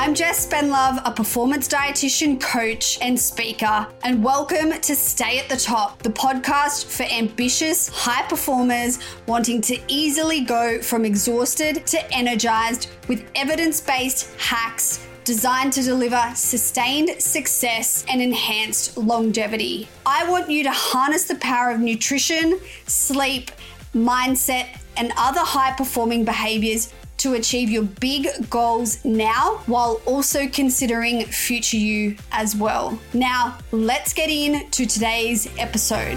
I'm Jess Spenlove, a performance dietitian, coach, and speaker, and welcome to Stay at the Top, the podcast for ambitious high performers wanting to easily go from exhausted to energized with evidence-based hacks designed to deliver sustained success and enhanced longevity. I want you to harness the power of nutrition, sleep, mindset, and other high-performing behaviors to achieve your big goals now while also considering future you as well. Now, let's get into today's episode.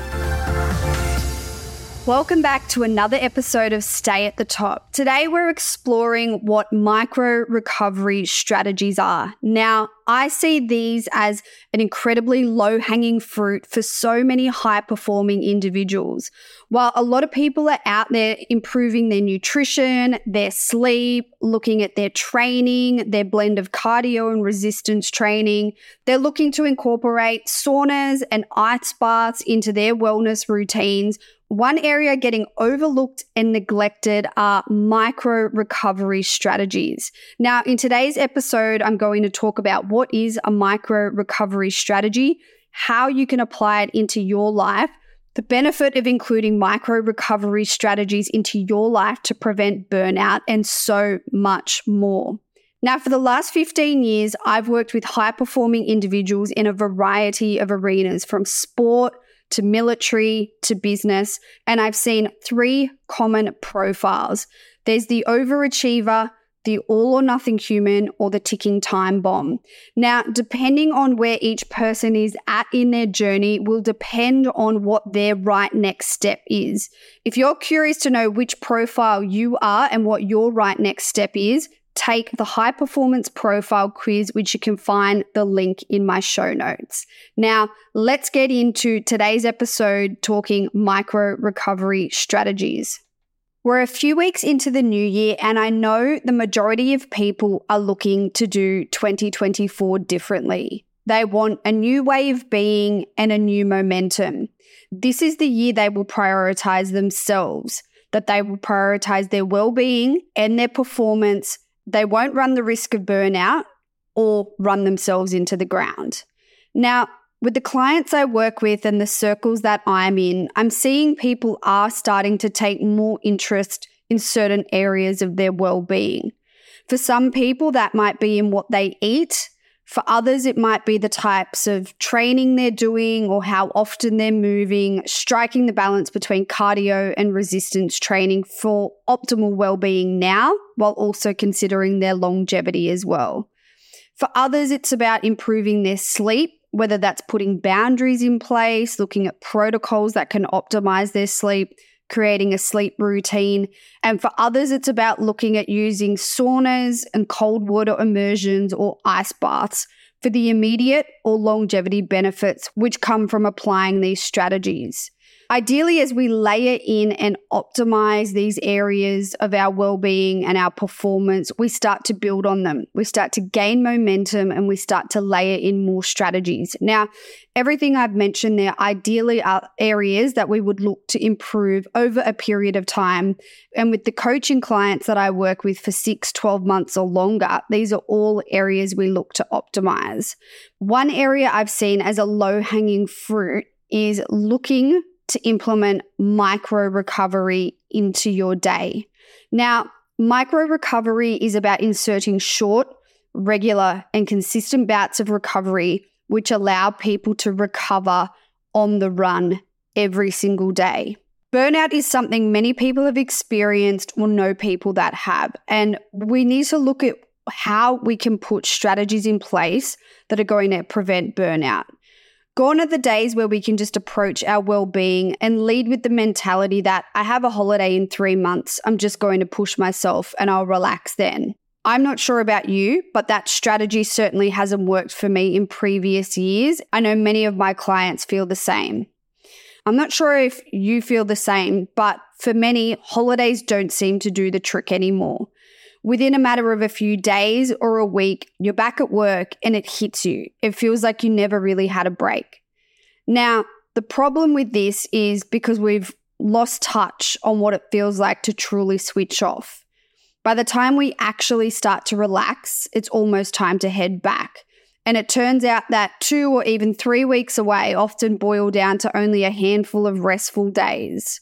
Welcome back to another episode of Stay at the Top. Today, we're exploring what micro recovery strategies are. Now, I see these as an incredibly low-hanging fruit for so many high-performing individuals. While a lot of people are out there improving their nutrition, their sleep, looking at their training, their blend of cardio and resistance training, they're looking to incorporate saunas and ice baths into their wellness routines. One area getting overlooked and neglected are micro recovery strategies. Now, in today's episode, I'm going to talk about what is a micro recovery strategy, how you can apply it into your life, the benefit of including micro recovery strategies into your life to prevent burnout, and so much more. Now, for the last 15 years, I've worked with high-performing individuals in a variety of arenas, from sport to military to business, and I've seen three common profiles. There's the overachiever, the all-or-nothing human, or the ticking time bomb. Now, depending on where each person is at in their journey will depend on what their right next step is. If you're curious to know which profile you are and what your right next step is, take the High Performance Profile Quiz, which you can find the link in my show notes. Now, let's get into today's episode talking micro recovery strategies. We're a few weeks into the new year, and I know the majority of people are looking to do 2024 differently. They want a new way of being and a new momentum. This is the year they will prioritize themselves, that they will prioritize their well-being and their performance. They won't run the risk of burnout or run themselves into the ground. Now, with the clients I work with and the circles that I'm in, I'm seeing people are starting to take more interest in certain areas of their well-being. For some people, that might be in what they eat. For others, it might be the types of training they're doing or how often they're moving, striking the balance between cardio and resistance training for optimal well-being now, while also considering their longevity as well. For others, it's about improving their sleep, whether that's putting boundaries in place, looking at protocols that can optimize their sleep, creating a sleep routine. And for others, it's about looking at using saunas and cold water immersions or ice baths for the immediate or longevity benefits which come from applying these strategies. Ideally, as we layer in and optimize these areas of our well-being and our performance, we start to build on them. We start to gain momentum and we start to layer in more strategies. Now, everything I've mentioned there ideally are areas that we would look to improve over a period of time. And with the coaching clients that I work with for 6, 12 months or longer, these are all areas we look to optimize. One area I've seen as a low-hanging fruit is looking to implement micro recovery into your day. Now, micro recovery is about inserting short, regular, and consistent bouts of recovery which allow people to recover on the run every single day. Burnout is something many people have experienced or know people that have, and we need to look at how we can put strategies in place that are going to prevent burnout. Gone are the days where we can just approach our well-being and lead with the mentality that I have a holiday in 3 months, I'm just going to push myself and I'll relax then. I'm not sure about you, but that strategy certainly hasn't worked for me in previous years. I know many of my clients feel the same. I'm not sure if you feel the same, but for many, holidays don't seem to do the trick anymore. Within a matter of a few days or a week, you're back at work and it hits you. It feels like you never really had a break. Now, the problem with this is because we've lost touch on what it feels like to truly switch off. By the time we actually start to relax, it's almost time to head back. And it turns out that 2 or even 3 weeks away often boil down to only a handful of restful days.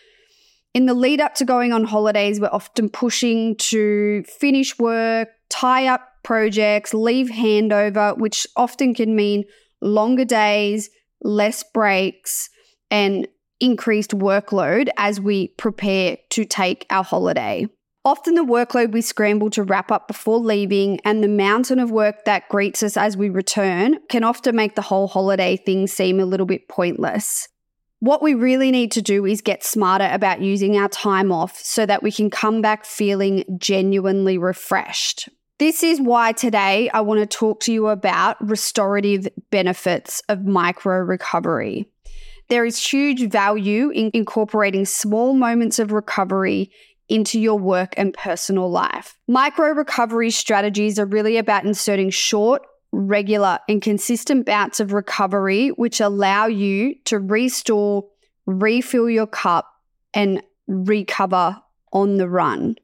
In the lead up to going on holidays, we're often pushing to finish work, tie up projects, leave handover, which often can mean longer days, less breaks, and increased workload as we prepare to take our holiday. Often the workload we scramble to wrap up before leaving and the mountain of work that greets us as we return can often make the whole holiday thing seem a little bit pointless. What we really need to do is get smarter about using our time off so that we can come back feeling genuinely refreshed. This is why today I want to talk to you about restorative benefits of micro recovery. There is huge value in incorporating small moments of recovery into your work and personal life. Micro recovery strategies are really about inserting short, regular, and consistent bouts of recovery which allow you to restore, refill your cup, and recover on the run.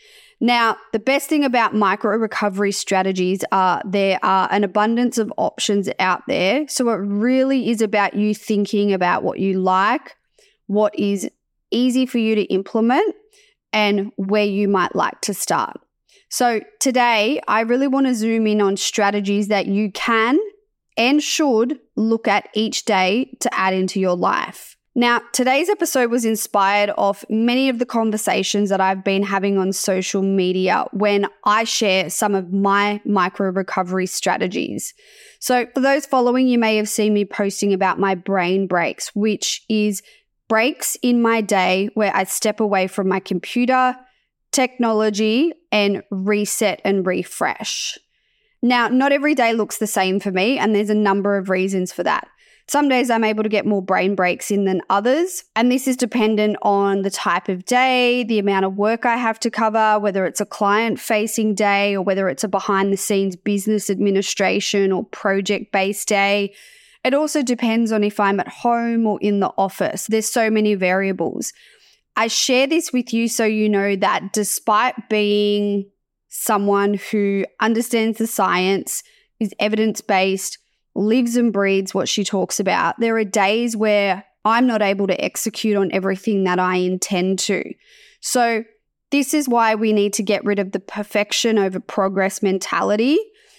Now, the best thing about micro recovery strategies are there are an abundance of options out there. So it really is about you thinking about what you like, what is easy for you to implement, and where you might like to start. So today, I really want to zoom in on strategies that you can and should look at each day to add into your life. Now, today's episode was inspired off many of the conversations that I've been having on social media when I share some of my micro recovery strategies. So for those following, you may have seen me posting about my brain breaks, which is breaks in my day where I step away from my computer, technology, and reset and refresh. Now, not every day looks the same for me, and there's a number of reasons for that. Some days I'm able to get more brain breaks in than others, and this is dependent on the type of day, the amount of work I have to cover, whether it's a client-facing day or whether it's a behind-the-scenes business administration or project-based day. It also depends on if I'm at home or in the office. There's so many variables. I share this with you so you know that despite being someone who understands the science, is evidence-based, lives and breathes what she talks about, there are days where I'm not able to execute on everything that I intend to. So this is why we need to get rid of the perfection over progress mentality.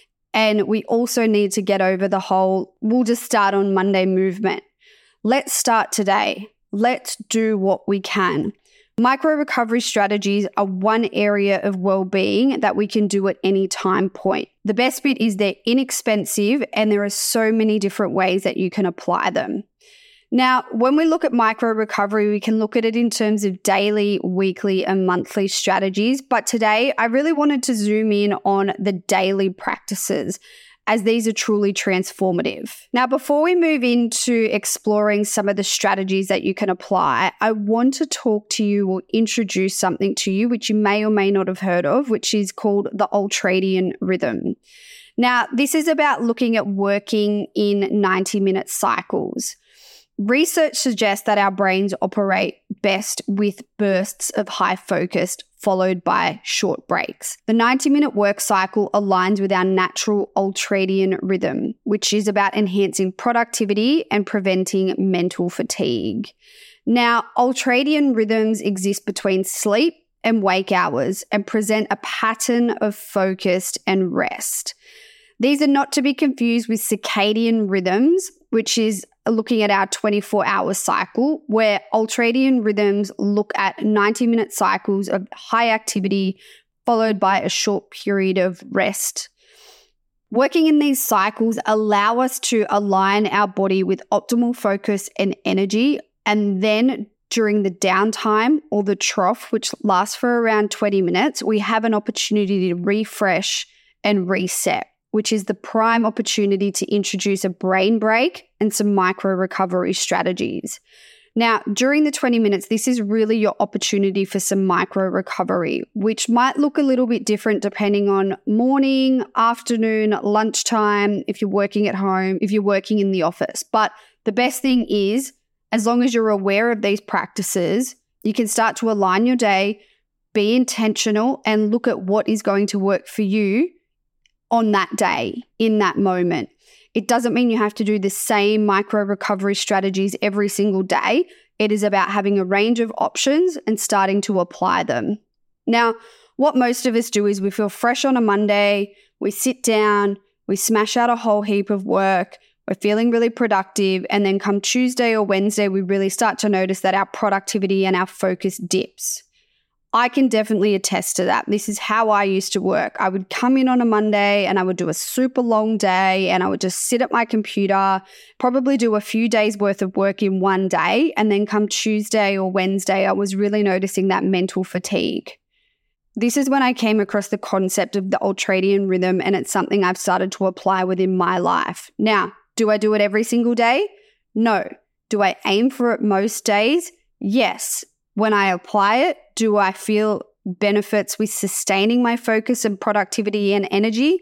And we also need to get over the whole, we'll just start on Monday movement. Let's start today. Let's do what we can. Micro recovery strategies are one area of well-being that we can do at any time point. The best bit is they're inexpensive and there are so many different ways that you can apply them. Now, when we look at micro recovery, we can look at it in terms of daily, weekly, and monthly strategies. But today, I really wanted to zoom in on the daily practices, as these are truly transformative. Now, before we move into exploring some of the strategies that you can apply, I want to talk to you or introduce something to you which you may or may not have heard of, which is called the ultradian rhythm. Now, this is about looking at working in 90-minute cycles. Research suggests that our brains operate best with bursts of high focus followed by short breaks. The 90-minute work cycle aligns with our natural ultradian rhythm, which is about enhancing productivity and preventing mental fatigue. Now, ultradian rhythms exist between sleep and wake hours and present a pattern of focus and rest. These are not to be confused with circadian rhythms, which is looking at our 24-hour cycle, where ultradian rhythms look at 90-minute cycles of high activity followed by a short period of rest. Working in these cycles allow us to align our body with optimal focus and energy, and then during the downtime or the trough, which lasts for around 20 minutes, we have an opportunity to refresh and reset, which is the prime opportunity to introduce a brain break and some micro recovery strategies. Now, during the 20 minutes, this is really your opportunity for some micro recovery, which might look a little bit different depending on morning, afternoon, lunchtime, if you're working at home, if you're working in the office. But the best thing is, as long as you're aware of these practices, you can start to align your day, be intentional and look at what is going to work for you on that day, in that moment. It doesn't mean you have to do the same micro recovery strategies every single day. It is about having a range of options and starting to apply them. Now, what most of us do is we feel fresh on a Monday, we sit down, we smash out a whole heap of work, we're feeling really productive, and then come Tuesday or Wednesday, we really start to notice that our productivity and our focus dips. I can definitely attest to that. This is how I used to work. I would come in on a Monday and I would do a super long day and I would just sit at my computer, probably do a few days worth of work in one day. And then come Tuesday or Wednesday, I was really noticing that mental fatigue. This is when I came across the concept of the ultradian rhythm, and it's something I've started to apply within my life. Now, do I do it every single day? No. Do I aim for it most days? Yes. When I apply it, do I feel benefits with sustaining my focus and productivity and energy?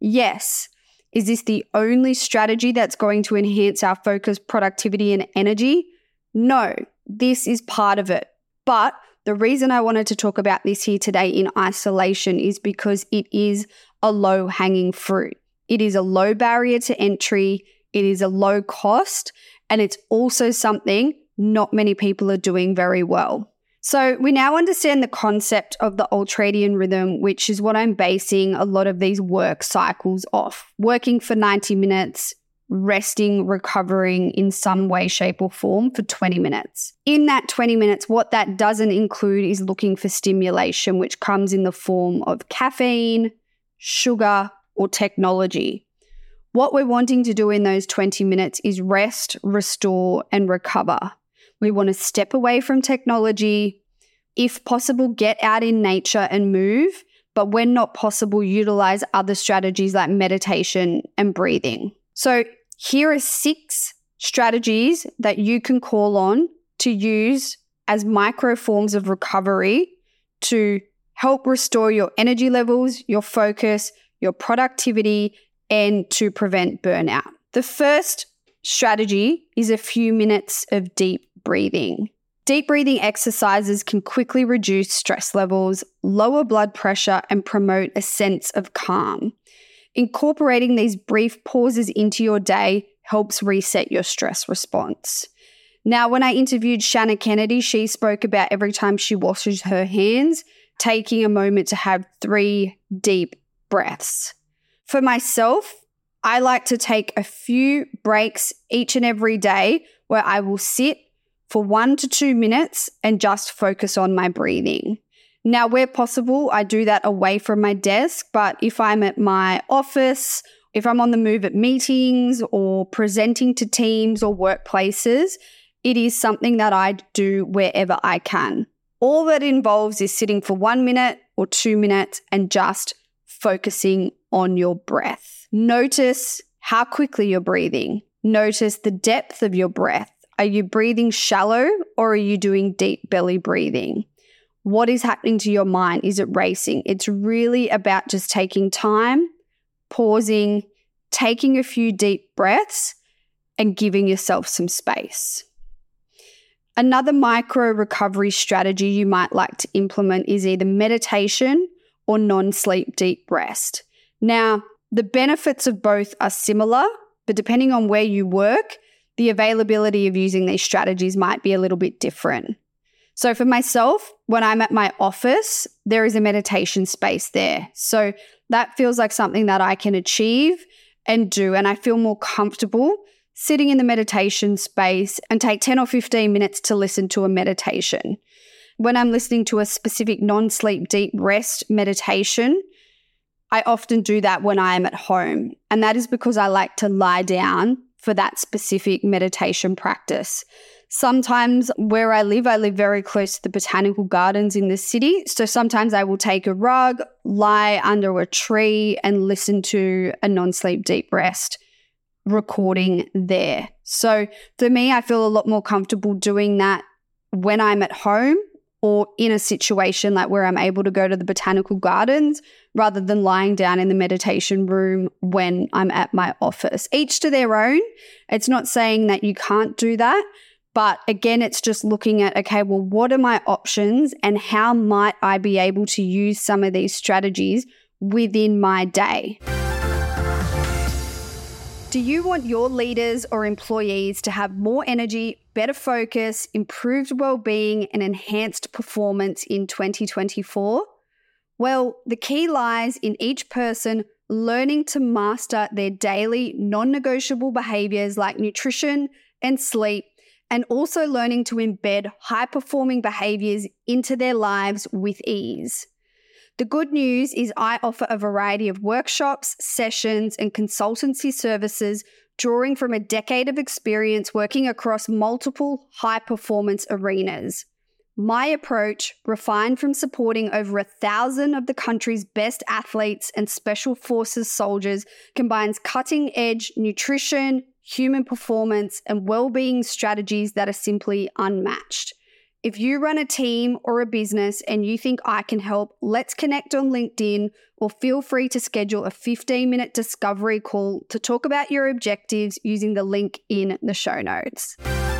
Yes. Is this the only strategy that's going to enhance our focus, productivity, and energy? No. This is part of it. But the reason I wanted to talk about this here today in isolation is because it is a low-hanging fruit. It is a low barrier to entry. It is a low cost. And it's also something not many people are doing very well. So we now understand the concept of the ultradian rhythm, which is what I'm basing a lot of these work cycles off. Working for 90 minutes, resting, recovering in some way, shape, or form for 20 minutes. In that 20 minutes, what that doesn't include is looking for stimulation, which comes in the form of caffeine, sugar, or technology. What we're wanting to do in those 20 minutes is rest, restore, and recover. We want to step away from technology. If possible, get out in nature and move, but when not possible, utilize other strategies like meditation and breathing. So here are 6 strategies that you can call on to use as micro forms of recovery to help restore your energy levels, your focus, your productivity, and to prevent burnout. The first strategy is a few minutes of deep breathing. Deep breathing exercises can quickly reduce stress levels, lower blood pressure, and promote a sense of calm. Incorporating these brief pauses into your day helps reset your stress response. Now, when I interviewed Shanna Kennedy, she spoke about every time she washes her hands, taking a moment to have 3 deep breaths. For myself, I like to take a few breaks each and every day where I will sit for 1 to 2 minutes and just focus on my breathing. Now, where possible, I do that away from my desk, but if I'm at my office, if I'm on the move at meetings or presenting to teams or workplaces, it is something that I do wherever I can. All that involves is sitting for 1 minute or 2 minutes and just focusing on your breath. Notice how quickly you're breathing. Notice the depth of your breath. Are you breathing shallow or are you doing deep belly breathing? What is happening to your mind? Is it racing? It's really about just taking time, pausing, taking a few deep breaths, and giving yourself some space. Another micro recovery strategy you might like to implement is either meditation or non-sleep deep rest. Now, the benefits of both are similar, but depending on where you work, the availability of using these strategies might be a little bit different. So for myself, when I'm at my office, there is a meditation space there. So that feels like something that I can achieve and do, and I feel more comfortable sitting in the meditation space and take 10 or 15 minutes to listen to a meditation. When I'm listening to a specific non-sleep deep rest meditation, I often do that when I am at home, and that is because I like to lie down for that specific meditation practice. Sometimes where I live very close to the botanical gardens in the city. So sometimes I will take a rug, lie under a tree and listen to a non-sleep deep rest recording there. So for me, I feel a lot more comfortable doing that when I'm at home or in a situation like where I'm able to go to the botanical gardens rather than lying down in the meditation room when I'm at my office. Each to their own. It's not saying that you can't do that, But again, it's just looking at, okay, well, what are my options and how might I be able to use some of these strategies within my day? Do you want your leaders or employees to have more energy, better focus, improved well-being, and enhanced performance in 2024? Well, the key lies in each person learning to master their daily non-negotiable behaviors like nutrition and sleep, and also learning to embed high-performing behaviors into their lives with ease. The good news is I offer a variety of workshops, sessions, and consultancy services drawing from a decade of experience working across multiple high-performance arenas. My approach, refined from supporting over 1,000 of the country's best athletes and special forces soldiers, combines cutting-edge nutrition, human performance, and well-being strategies that are simply unmatched. If you run a team or a business and you think I can help, let's connect on LinkedIn or feel free to schedule a 15-minute discovery call to talk about your objectives using the link in the show notes.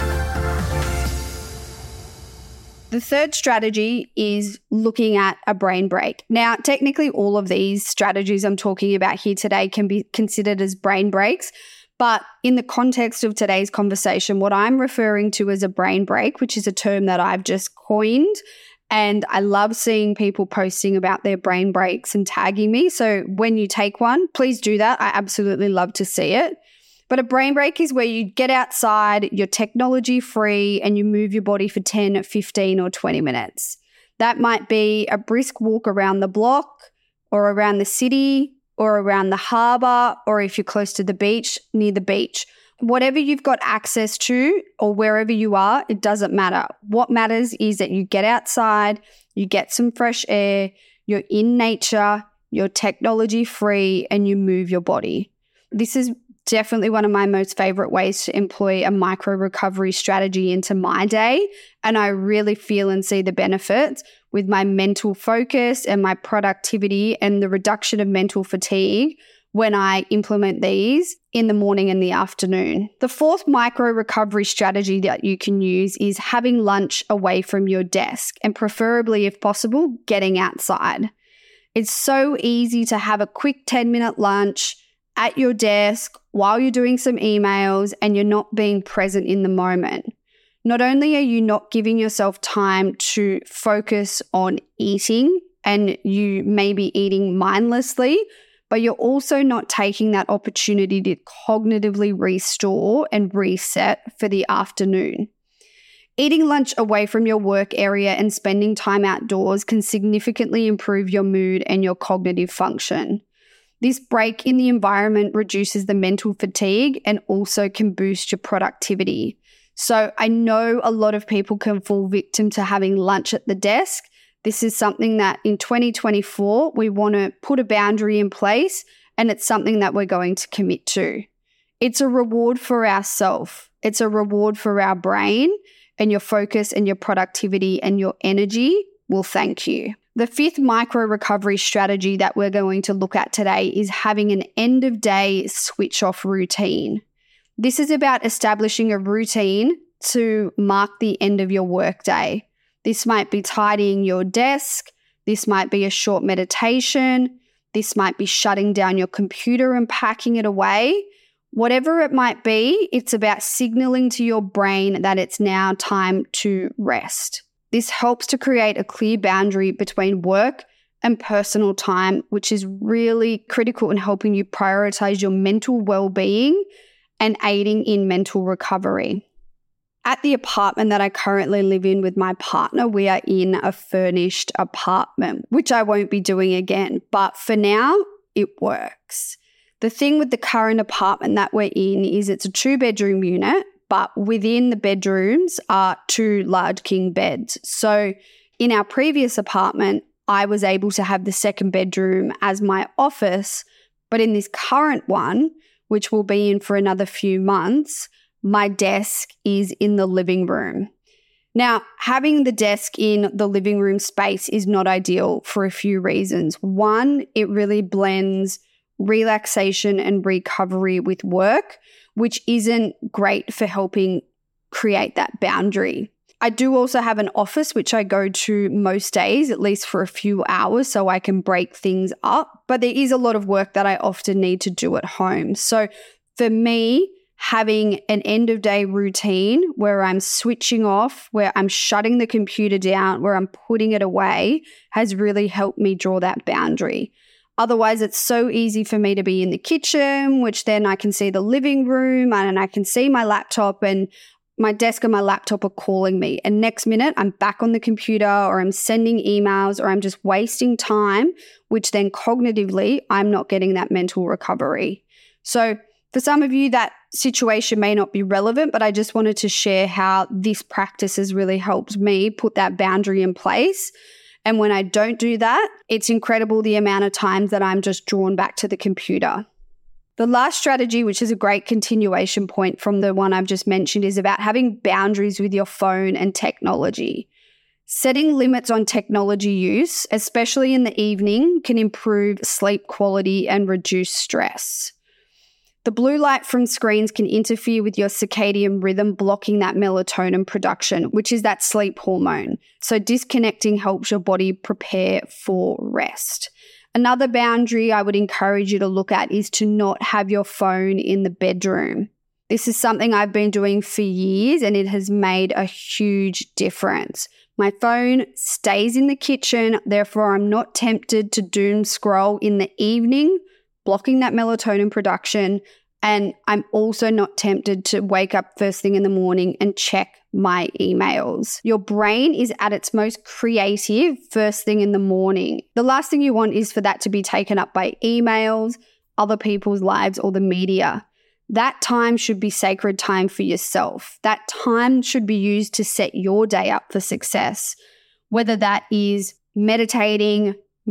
The third strategy is looking at a brain break. Now, technically, all of these strategies I'm talking about here today can be considered as brain breaks. But in the context of today's conversation, what I'm referring to as a brain break, which is a term that I've just coined, and I love seeing people posting about their brain breaks and tagging me. So when you take one, please do that. I absolutely love to see it. But a brain break is where you get outside, you're technology free, and you move your body for 10, 15, or 20 minutes. That might be a brisk walk around the block or around the city, or around the harbour, or if you're close to the beach, near the beach. Whatever you've got access to or wherever you are, it doesn't matter. What matters is that you get outside, you get some fresh air, you're in nature, you're technology free, and you move your body. This is definitely one of my most favorite ways to employ a micro recovery strategy into my day. And I really feel and see the benefits with my mental focus and my productivity and the reduction of mental fatigue when I implement these in the morning and the afternoon. The fourth micro recovery strategy that you can use is having lunch away from your desk and preferably, if possible, getting outside. It's so easy to have a quick 10-minute lunch at your desk while you're doing some emails and you're not being present in the moment. Not only are you not giving yourself time to focus on eating and you may be eating mindlessly, but you're also not taking that opportunity to cognitively restore and reset for the afternoon. Eating lunch away from your work area and spending time outdoors can significantly improve your mood and your cognitive function. This break in the environment reduces the mental fatigue and also can boost your productivity. So I know a lot of people can fall victim to having lunch at the desk. This is something that in 2024, we want to put a boundary in place, and it's something that we're going to commit to. It's a reward for ourselves. It's a reward for our brain, and your focus and your productivity and your energy will thank you. The fifth micro recovery strategy that we're going to look at today is having an end of day switch off routine. This is about establishing a routine to mark the end of your workday. This might be tidying your desk. This might be a short meditation. This might be shutting down your computer and packing it away. Whatever it might be, it's about signaling to your brain that it's now time to rest. This helps to create a clear boundary between work and personal time, which is really critical in helping you prioritize your mental well-being and aiding in mental recovery. At the apartment that I currently live in with my partner, we are in a furnished apartment, which I won't be doing again. But for now, it works. The thing with the current apartment that we're in is it's a 2-bedroom unit, but within the bedrooms are 2 large king beds. So in our previous apartment, I was able to have the second bedroom as my office, but in this current one, which we'll be in for another few months, my desk is in the living room. Now, having the desk in the living room space is not ideal for a few reasons. One, it really blends relaxation and recovery with work, which isn't great for helping create that boundary. I do also have an office which I go to most days, at least for a few hours, so I can break things up. But there is a lot of work that I often need to do at home. So for me, having an end of day routine where I'm switching off, where I'm shutting the computer down, where I'm putting it away has really helped me draw that boundary. Otherwise, it's so easy for me to be in the kitchen, which then I can see the living room and I can see my laptop, and my desk and my laptop are calling me. And next minute, I'm back on the computer, or I'm sending emails, or I'm just wasting time, which then cognitively, I'm not getting that mental recovery. So for some of you, that situation may not be relevant, but I just wanted to share how this practice has really helped me put that boundary in place. And when I don't do that, it's incredible the amount of times that I'm just drawn back to the computer. The last strategy, which is a great continuation point from the one I've just mentioned, is about having boundaries with your phone and technology. Setting limits on technology use, especially in the evening, can improve sleep quality and reduce stress. The blue light from screens can interfere with your circadian rhythm, blocking that melatonin production, which is that sleep hormone. So disconnecting helps your body prepare for rest. Another boundary I would encourage you to look at is to not have your phone in the bedroom. This is something I've been doing for years, and it has made a huge difference. My phone stays in the kitchen, therefore I'm not tempted to doom scroll in the evening, blocking that melatonin production. And I'm also not tempted to wake up first thing in the morning and check my emails. Your brain is at its most creative first thing in the morning. The last thing you want is for that to be taken up by emails, other people's lives, or the media. That time should be sacred time for yourself. That time should be used to set your day up for success, whether that is meditating,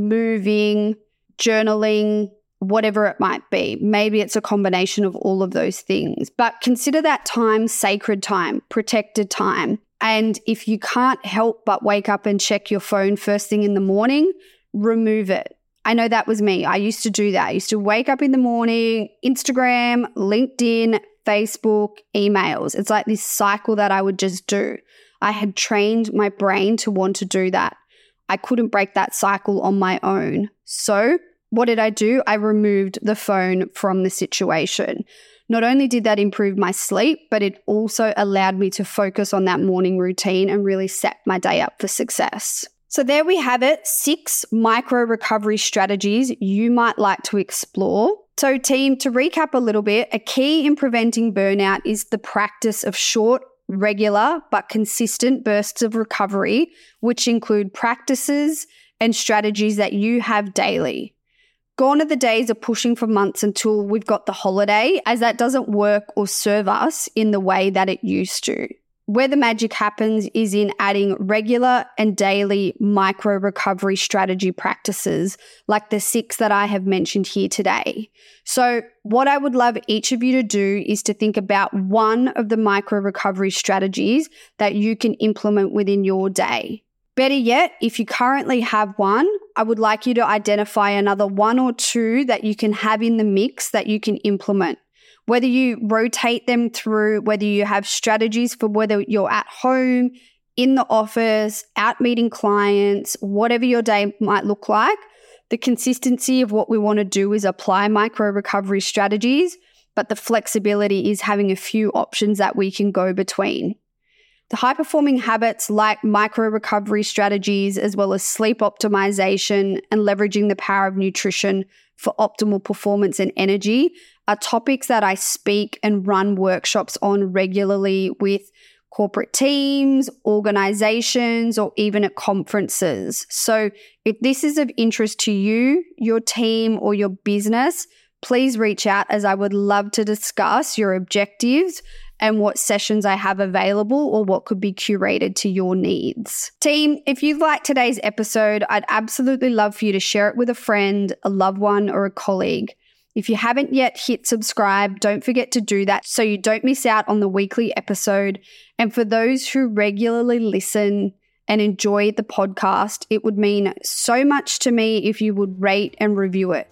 moving, journaling, whatever it might be. Maybe it's a combination of all of those things. But consider that time sacred time, protected time. And if you can't help but wake up and check your phone first thing in the morning, remove it. I know that was me. I used to do that. I used to wake up in the morning, Instagram, LinkedIn, Facebook, emails. It's like this cycle that I would just do. I had trained my brain to want to do that. I couldn't break that cycle on my own. So what did I do? I removed the phone from the situation. Not only did that improve my sleep, but it also allowed me to focus on that morning routine and really set my day up for success. So there we have it, 6 micro recovery strategies you might like to explore. So team, to recap a little bit, a key in preventing burnout is the practice of short, regular, but consistent bursts of recovery, which include practices and strategies that you have daily. Gone are the days of pushing for months until we've got the holiday, as that doesn't work or serve us in the way that it used to. Where the magic happens is in adding regular and daily micro recovery strategy practices like the 6 that I have mentioned here today. So what I would love each of you to do is to think about one of the micro recovery strategies that you can implement within your day. Better yet, if you currently have one, I would like you to identify another 1 or 2 that you can have in the mix that you can implement. Whether you rotate them through, whether you have strategies for whether you're at home, in the office, out meeting clients, whatever your day might look like, the consistency of what we want to do is apply micro recovery strategies, but the flexibility is having a few options that we can go between. The high-performing habits like micro recovery strategies, as well as sleep optimization and leveraging the power of nutrition for optimal performance and energy, are topics that I speak and run workshops on regularly with corporate teams, organizations, or even at conferences. So if this is of interest to you, your team, or your business, please reach out, as I would love to discuss your objectives and what sessions I have available or what could be curated to your needs. Team, if you've liked today's episode, I'd absolutely love for you to share it with a friend, a loved one, or a colleague. If you haven't yet hit subscribe, don't forget to do that so you don't miss out on the weekly episode. And for those who regularly listen and enjoy the podcast, it would mean so much to me if you would rate and review it.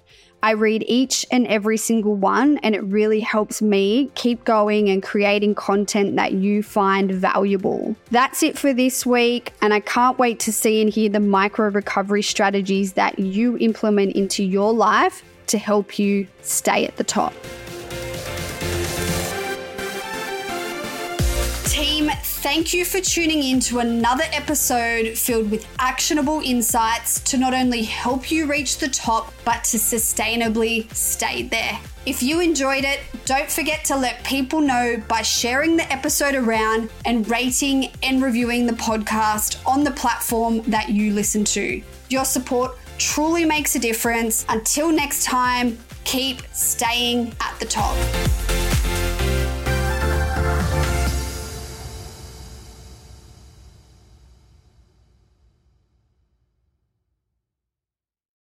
I read each and every single one, and it really helps me keep going and creating content that you find valuable. That's it for this week, and I can't wait to see and hear the micro recovery strategies that you implement into your life to help you stay at the top. Team, thank you for tuning in to another episode filled with actionable insights to not only help you reach the top, but to sustainably stay there. If you enjoyed it, don't forget to let people know by sharing the episode around and rating and reviewing the podcast on the platform that you listen to. Your support truly makes a difference. Until next time, keep staying at the top.